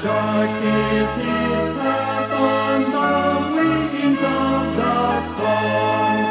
Dark is his path on the wings of the storm.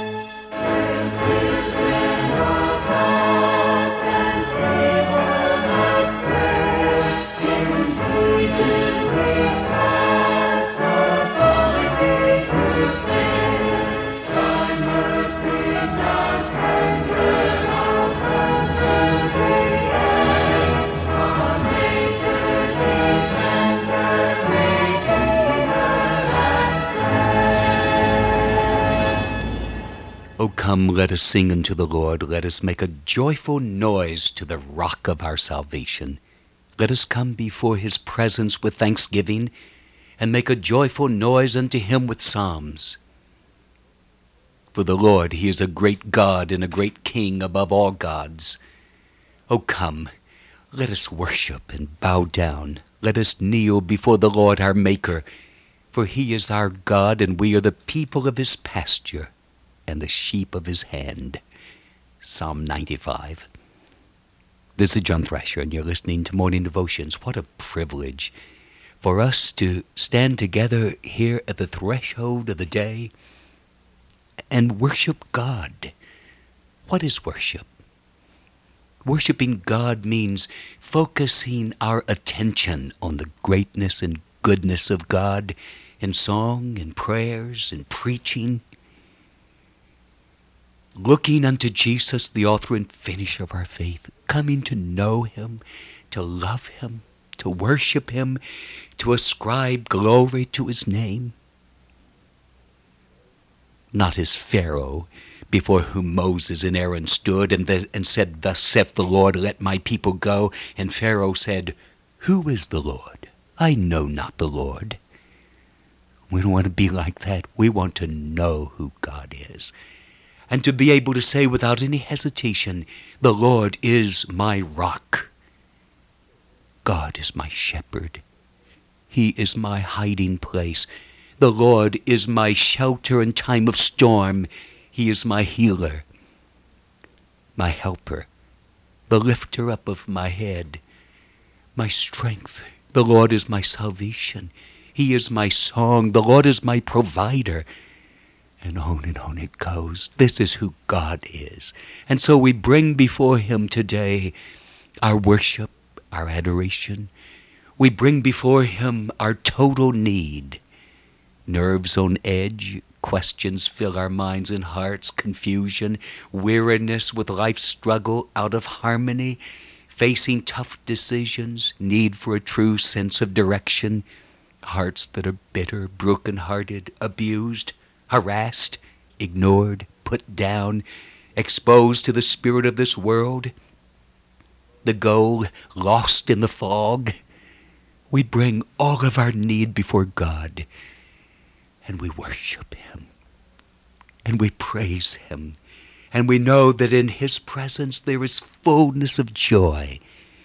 O come, let us sing unto the Lord. Let us make a joyful noise to the rock of our salvation. Let us come before his presence with thanksgiving, and make a joyful noise unto him with psalms. For the Lord, he is a great God and a great King above all gods. O come, let us worship and bow down. Let us kneel before the Lord our Maker, for he is our God, and we are the people of his pasture and the sheep of his hand. Psalm 95. This is John Thrasher, and you're listening to Morning Devotions. What a privilege for us to stand together here at the threshold of the day and worship God. What is worship? Worshiping God means focusing our attention on the greatness and goodness of God in song and prayers and preaching. Looking unto Jesus, the author and finisher of our faith, coming to know him, to love him, to worship him, to ascribe glory to his name. Not as Pharaoh, before whom Moses and Aaron stood and said, Thus saith the Lord, let my people go. And Pharaoh said, Who is the Lord? I know not the Lord. We don't want to be like that. We want to know who God is. And to be able to say without any hesitation, the Lord is my rock. God is my shepherd. He is my hiding place. The Lord is my shelter in time of storm. He is my healer, my helper, the lifter up of my head, my strength. The Lord is my salvation. He is my song. The Lord is my provider. And on it goes. This is who God is. And so we bring before him today our worship, our adoration. We bring before him our total need. Nerves on edge, questions fill our minds and hearts, confusion, weariness with life's struggle, out of harmony, facing tough decisions, need for a true sense of direction, hearts that are bitter, broken-hearted, abused, harassed, ignored, put down, exposed to the spirit of this world, the goal lost in the fog. We bring all of our need before God, and we worship him, and we praise him, and we know that in his presence there is fullness of joy,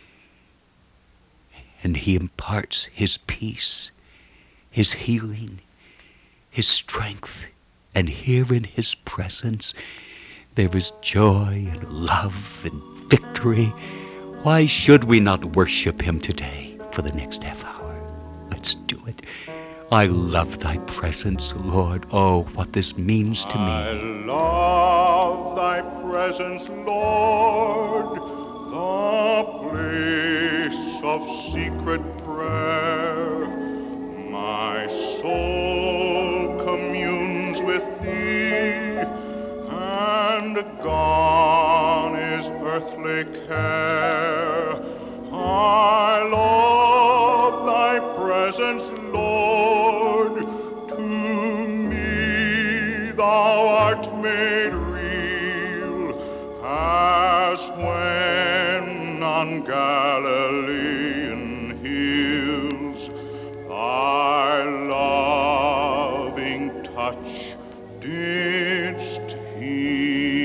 and he imparts his peace, his healing, his strength, and here in his presence there is joy and love and victory. Why should we not worship him today for the next half hour? Let's do it. I love thy presence, Lord. Oh, what this means to me. I love thy presence, Lord, the place of secret prayer. My soul communes with thee, and gone is earthly care. I love thy presence, Lord. To me thou art made real, as when on Galilean hills thy loving touch didst heal.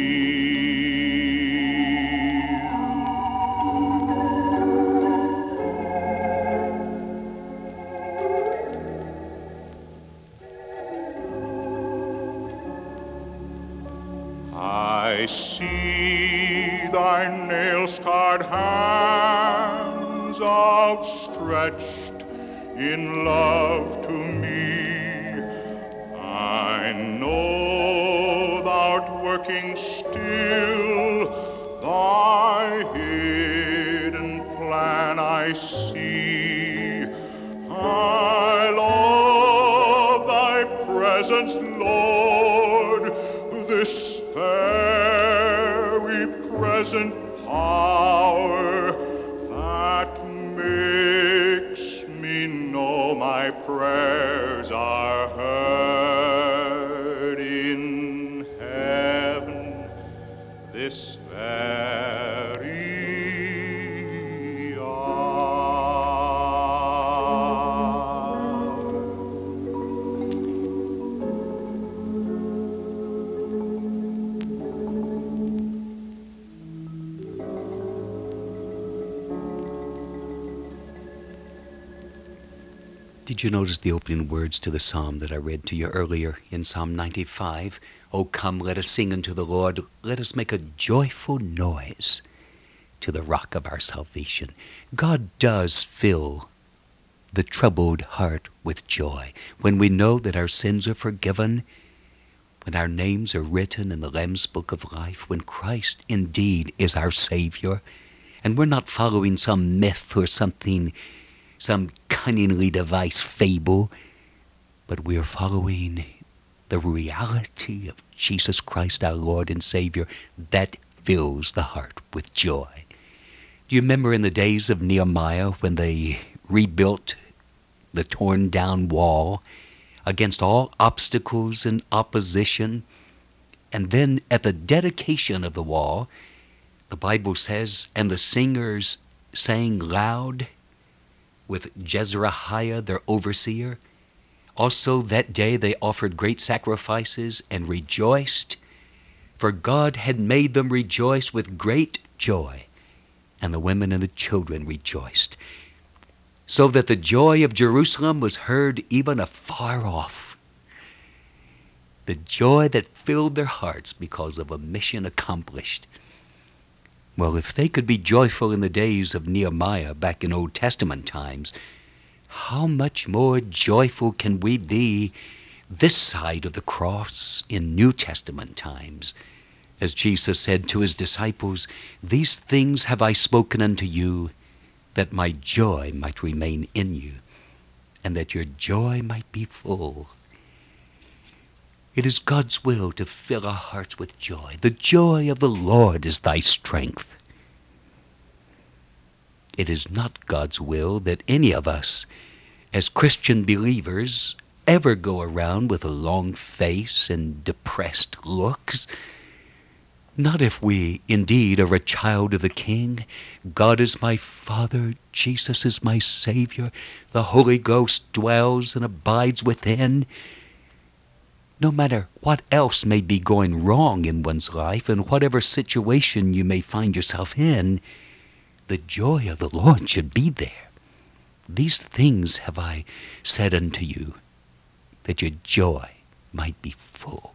I see thy nail-scarred hands outstretched in love to me. I know thou'rt working still, thy hidden plan I see. I love thy presence, Lord, this very present power that makes me know my prayers are heard in heaven this very hour. Did you notice the opening words to the psalm that I read to you earlier in Psalm 95? Oh, come, let us sing unto the Lord. Let us make a joyful noise to the rock of our salvation. God does fill the troubled heart with joy when we know that our sins are forgiven, when our names are written in the Lamb's Book of Life, when Christ indeed is our Savior, and we're not following some myth or something, some cunningly devised fable, but we are following the reality of Jesus Christ, our Lord and Savior, that fills the heart with joy. Do you remember in the days of Nehemiah when they rebuilt the torn down wall against all obstacles and opposition? And then at the dedication of the wall, the Bible says, and the singers sang loud with Jezrahiah, their overseer. Also that day they offered great sacrifices and rejoiced, for God had made them rejoice with great joy. And the women and the children rejoiced, so that the joy of Jerusalem was heard even afar off. The joy that filled their hearts because of a mission accomplished. Well, if they could be joyful in the days of Nehemiah back in Old Testament times, how much more joyful can we be this side of the cross in New Testament times? As Jesus said to his disciples, these things have I spoken unto you, that my joy might remain in you, and that your joy might be full. It is God's will to fill our hearts with joy. The joy of the Lord is thy strength. It is not God's will that any of us, as Christian believers, ever go around with a long face and depressed looks. Not if we indeed are a child of the King. God is my Father, Jesus is my Savior, the Holy Ghost dwells and abides within. No matter what else may be going wrong in one's life and whatever situation you may find yourself in, the joy of the Lord should be there. These things have I said unto you, that your joy might be full.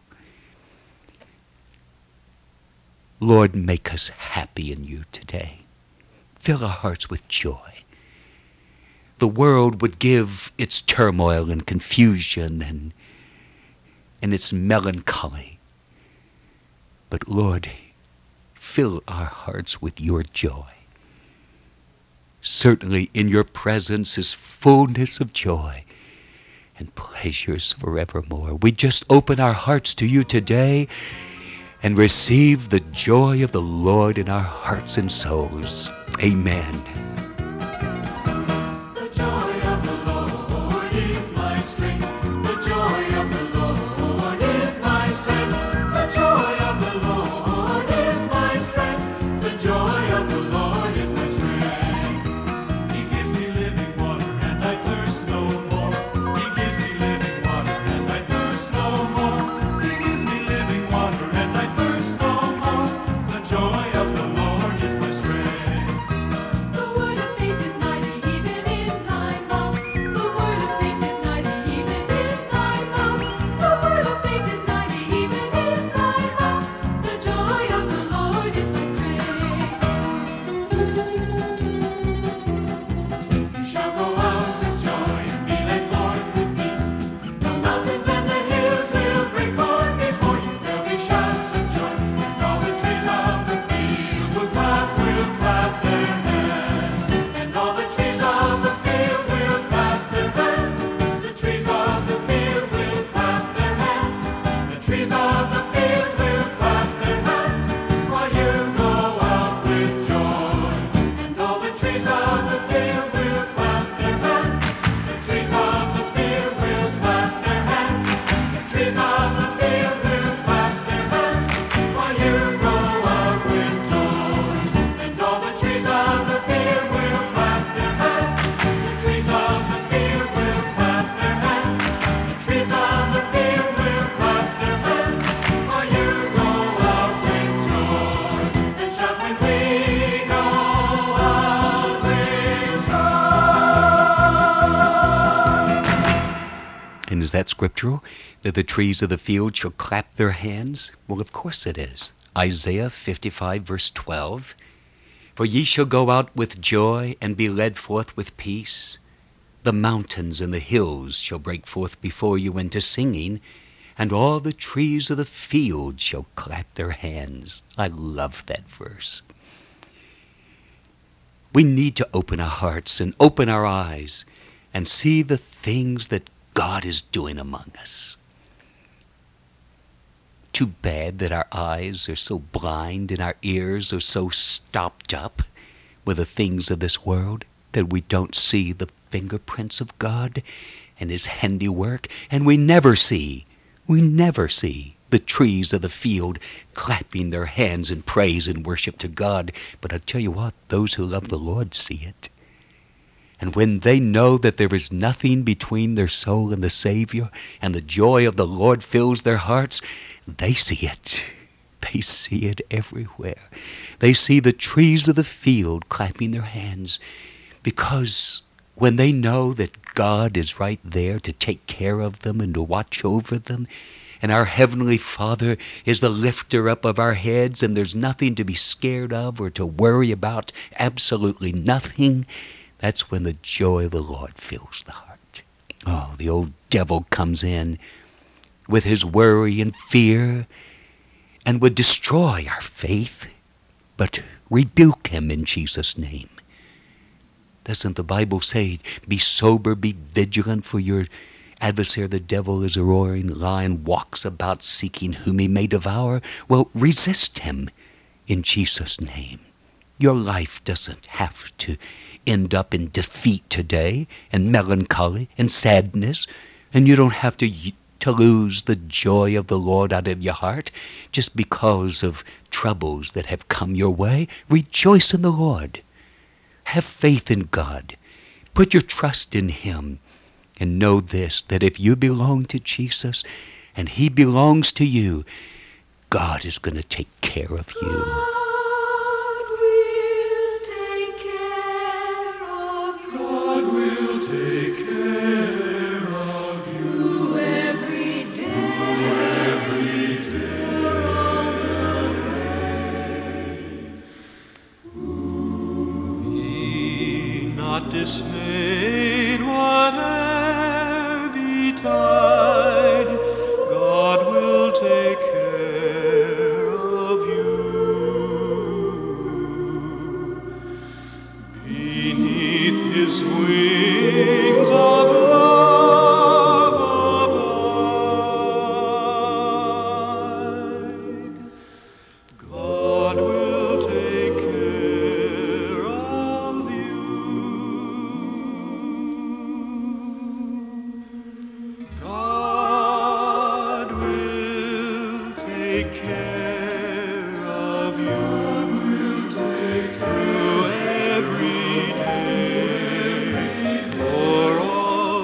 Lord, make us happy in you today. Fill our hearts with joy. The world would give its turmoil and confusion and its melancholy. But Lord, fill our hearts with your joy. Certainly in your presence is fullness of joy and pleasures forevermore. We just open our hearts to you today and receive the joy of the Lord in our hearts and souls. Amen. The joy of the Lord is my strength. The joy of the Lord is my strength. The joy of the Lord is my strength. The joy of the Lord is my strength. He gives me living water and I thirst no more. He gives me living water and I thirst no more. He gives me living water and I thirst no more. The joy of the Lord is my strength. The Is that scriptural? That the trees of the field shall clap their hands? Well, of course it is. Isaiah 55, verse 12. For ye shall go out with joy and be led forth with peace. The mountains and the hills shall break forth before you into singing, and all the trees of the field shall clap their hands. I love that verse. We need to open our hearts and open our eyes and see the things that God is doing among us. Too bad that our eyes are so blind and our ears are so stopped up with the things of this world that we don't see the fingerprints of God and His handiwork, and we never see the trees of the field clapping their hands in praise and worship to God. But I tell you what, those who love the Lord see it. And when they know that there is nothing between their soul and the Savior, and the joy of the Lord fills their hearts, they see it. They see it everywhere. They see the trees of the field clapping their hands, because when they know that God is right there to take care of them and to watch over them, and our Heavenly Father is the lifter up of our heads, and there's nothing to be scared of or to worry about, absolutely nothing, that's when the joy of the Lord fills the heart. Oh, the old devil comes in with his worry and fear and would destroy our faith, but rebuke him in Jesus' name. Doesn't the Bible say, be sober, be vigilant, for your adversary the devil is a roaring lion, walks about seeking whom he may devour? Well, resist him in Jesus' name. Your life doesn't have to end up in defeat today and melancholy and sadness, and you don't have to lose the joy of the Lord out of your heart just because of troubles that have come your way. Rejoice in the Lord. Have faith in God. Put your trust in Him. And know this, that if you belong to Jesus and He belongs to you, God is going to take care of you. God will take care of you. God will take care of you. Through every day. All the way. Be not dismayed, whate'er betide, God will take care of you. Beneath His wings of love abide, God will take care of you. God will take care of you through every day, for all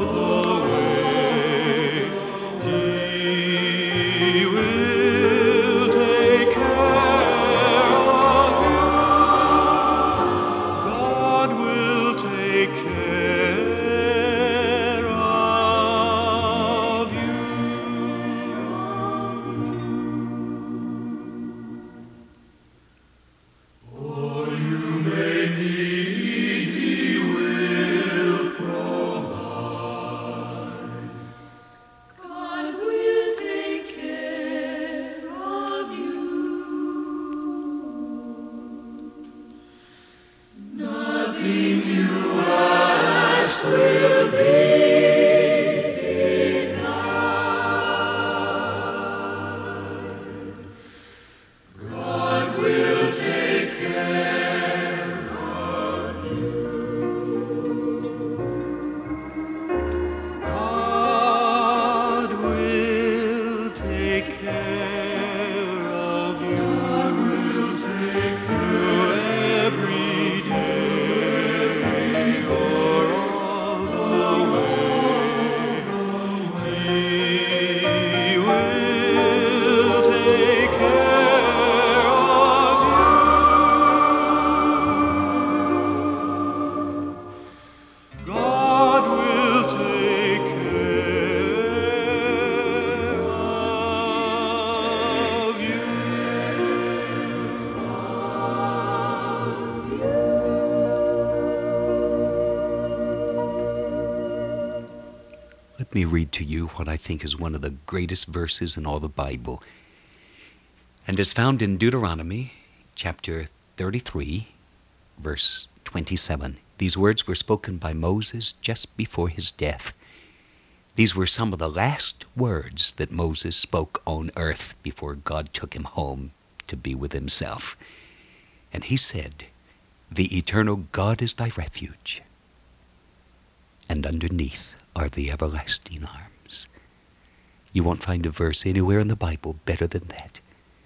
Let me read to you what I think is one of the greatest verses in all the Bible. And it's found in Deuteronomy chapter 33, verse 27. These words were spoken by Moses just before his death. These were some of the last words that Moses spoke on earth before God took him home to be with himself. And he said, "The eternal God is thy refuge, and underneath are the everlasting arms." You won't find a verse anywhere in the Bible better than that.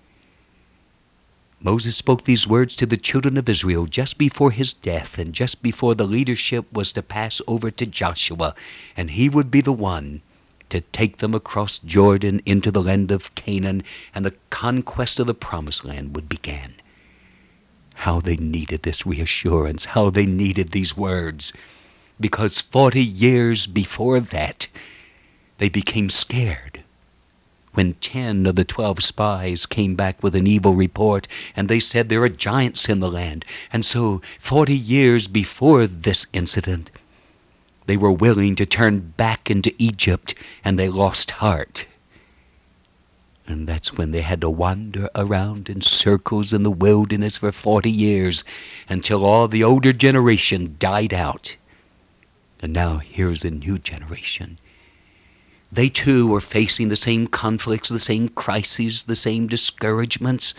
Moses spoke these words to the children of Israel just before his death and just before the leadership was to pass over to Joshua, and he would be the one to take them across Jordan into the land of Canaan, and the conquest of the promised land would begin. How they needed this reassurance, how they needed these words, because 40 years before that, they became scared when 10 of the 12 spies came back with an evil report, and they said there are giants in the land. And so 40 years before this incident, they were willing to turn back into Egypt, and they lost heart. And that's when they had to wander around in circles in the wilderness for 40 years until all the older generation died out. And now here's a new generation. They too were facing the same conflicts, the same crises, the same discouragements.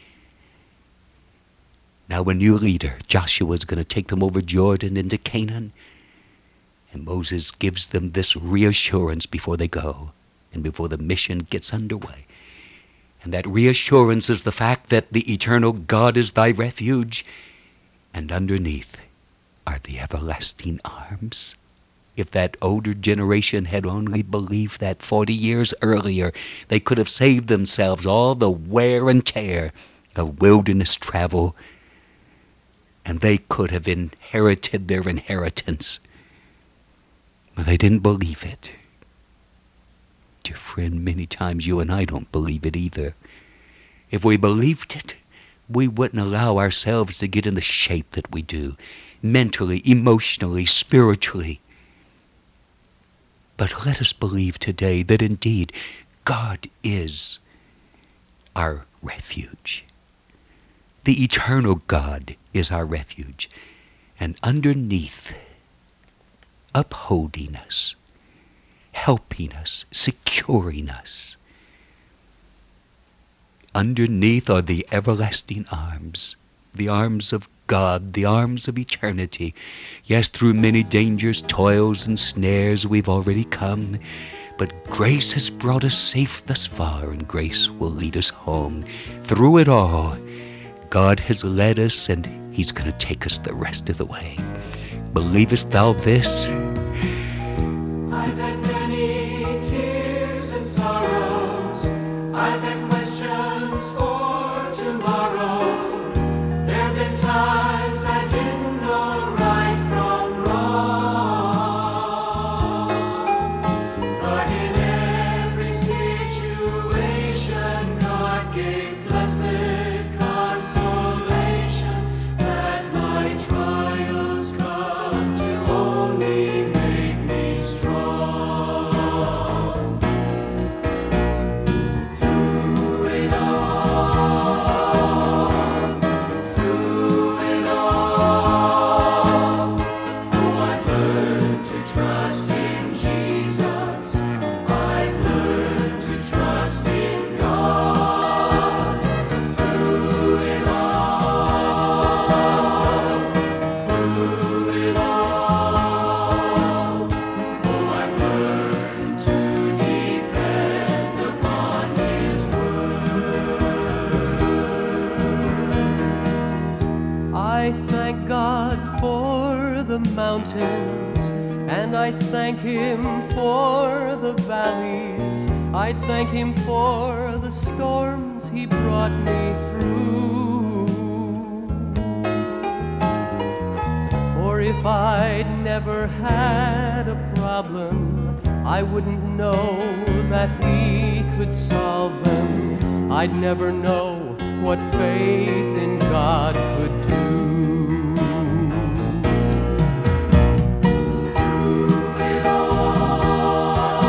Now a new leader, Joshua, is going to take them over Jordan into Canaan. And Moses gives them this reassurance before they go and before the mission gets underway. And that reassurance is the fact that the eternal God is thy refuge, and underneath are the everlasting arms. If that older generation had only believed that 40 years earlier, they could have saved themselves all the wear and tear of wilderness travel, and they could have inherited their inheritance. But they didn't believe it. Dear friend, many times you and I don't believe it either. If we believed it, we wouldn't allow ourselves to get in the shape that we do, mentally, emotionally, spiritually. But let us believe today that indeed God is our refuge. The eternal God is our refuge. And underneath, upholding us, helping us, securing us, underneath are the everlasting arms, the arms of God, the arms of eternity. Yes, through many dangers, toils, and snares we've already come, but grace has brought us safe thus far, and grace will lead us home. Through it all, God has led us, and He's going to take us the rest of the way. Believest thou this? I've had many tears and sorrows. I've had questions for tomorrow. There've been times I didn't know right from wrong. But in every situation, God gave blessed consolation that my trials come to only make me strong. Through it all, oh, I've learned to trust in Jesus. I've learned to trust in God. Through it all, oh, I've learned to depend upon His word. I thank God for the mountains, and I thank Him for the valleys. I thank Him for the storms He brought me through. For if I'd never had a problem, I wouldn't know that He could solve them. I'd never know what faith in God could do. Through it all,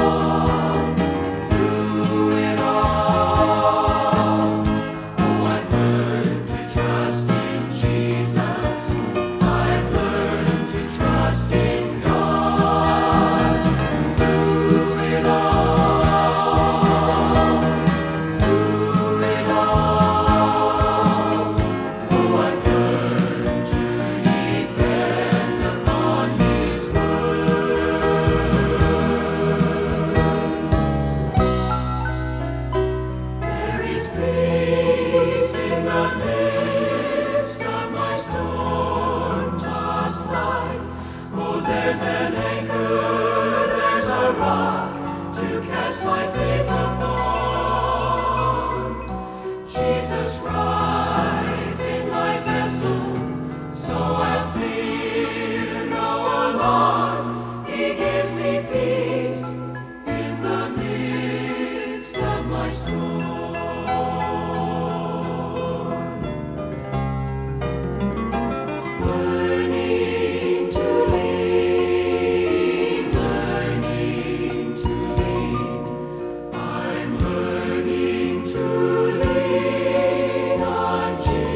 Oh, there's an anchor, there's a rock to cast my faith upon. Jesus rides in my vessel, so I'll fear no alarm. He gives me peace in the midst of my storm. Learning to lean, learning to lean. I'm learning to lean on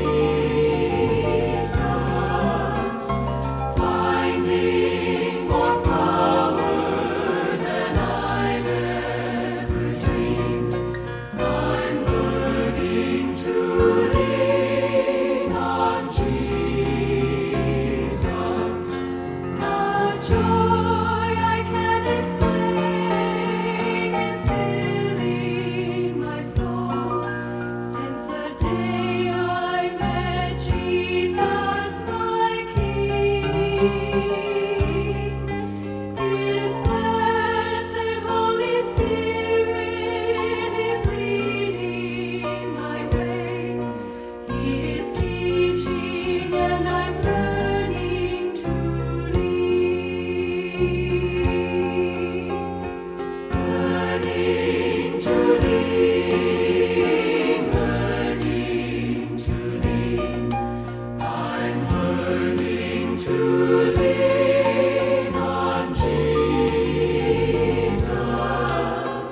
Jesus, finding more power than I'd ever dreamed. I'm learning to lean on Jesus. The joy I can't explain is filling my soul since the day I met Jesus, my King. His blessed Holy Spirit is leading my way. He is teaching and I'm learning to lean. Learning to lean, learning to lean. I'm learning to lean on Jesus,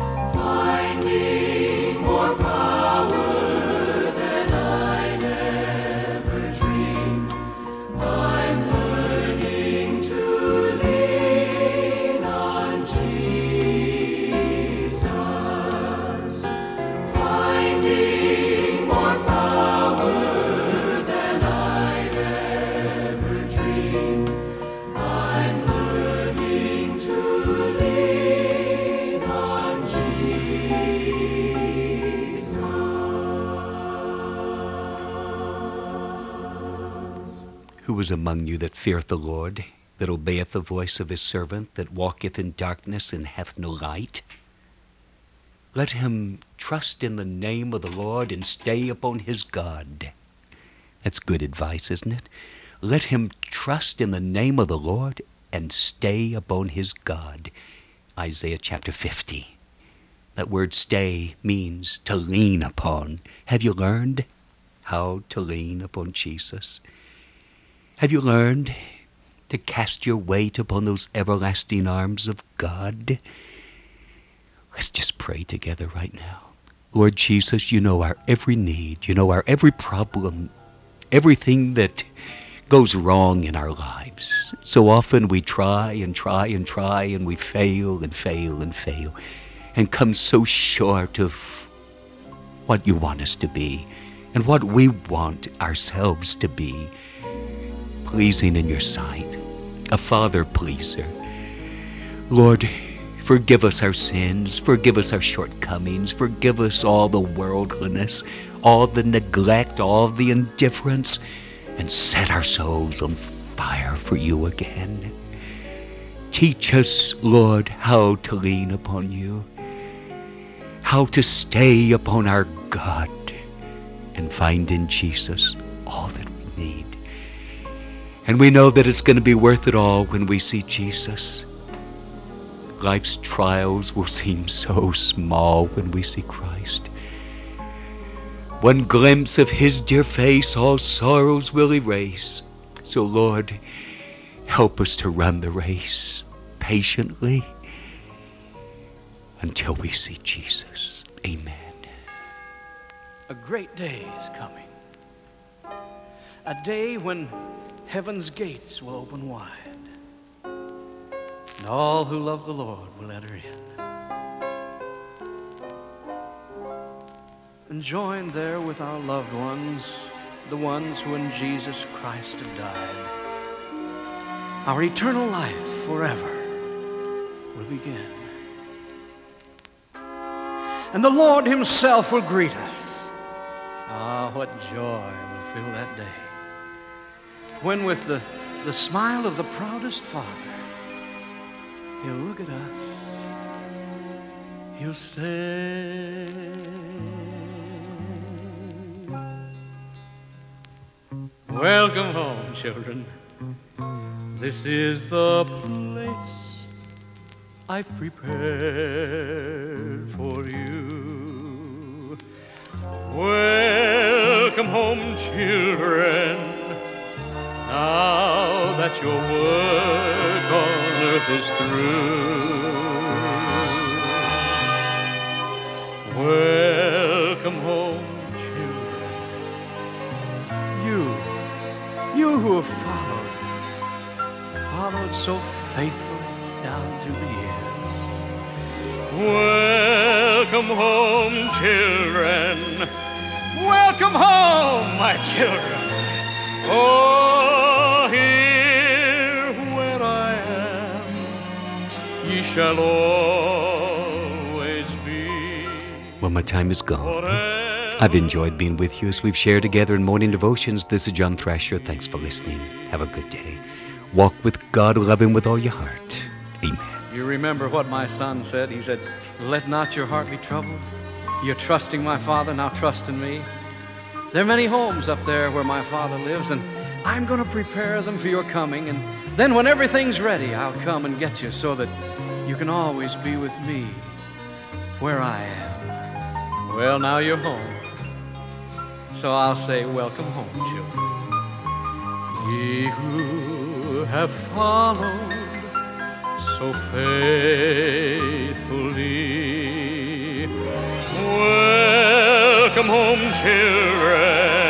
finding more power than I'd ever dreamed. I'm learning to lean on Jesus, finding more power than I'd ever dreamed. I'm learning to lean on Jesus. Who is among you that feareth the Lord, that obeyeth the voice of his servant, that walketh in darkness and hath no light? Let him trust in the name of the Lord and stay upon his God. That's good advice, isn't it? Let him trust in the name of the Lord and stay upon his God. Isaiah chapter 50. That word stay means to lean upon. Have you learned how to lean upon Jesus? Have you learned to cast your weight upon those everlasting arms of God? Let's just pray together right now. Lord Jesus, you know our every need. You know our every problem, everything that goes wrong in our lives. So often we try and try and try, and we fail and fail and fail, and come so short of what you want us to be and what we want ourselves to be, pleasing in your sight, a Father pleaser. Lord, forgive us our sins, forgive us our shortcomings, forgive us all the worldliness, all the neglect, all the indifference, and set our souls on fire for you again. Teach us, Lord, how to lean upon you, how to stay upon our God, and find in Jesus all that we need. And we know that it's going to be worth it all when we see Jesus. Life's trials will seem so small when we see Christ. One glimpse of his dear face, all sorrows will erase. So Lord, help us to run the race patiently until we see Jesus. Amen. A great day is coming. A day when heaven's gates will open wide, and all who love the Lord will enter in and join there with our loved ones, the ones who in Jesus Christ have died. Our eternal life forever will begin. And the Lord himself will greet us. Ah, what joy will fill that day, when with the the smile of the proudest father. He'll look at us. He'll say, welcome home, children. This is the place I've prepared for you. Welcome home, children. Now that your work on earth is through. Welcome home, children. You who have followed so faithfully down through the years. Welcome home, children. Welcome home, my children. Oh, here where I am, ye shall always be. Well, my time is gone. I've enjoyed being with you as we've shared together in morning devotions. This is John Thrasher. Thanks for listening. Have a good day. Walk with God, love Him with all your heart. Amen. You remember what my son said? He said, let not your heart be troubled. You're trusting my Father, now trust in me. There are many homes up there where my Father lives, and I'm going to prepare them for your coming. And then when everything's ready, I'll come and get you so that you can always be with me where I am. Well, now you're home. So I'll say, welcome home, children. Ye who have followed so faithfully, welcome home, children.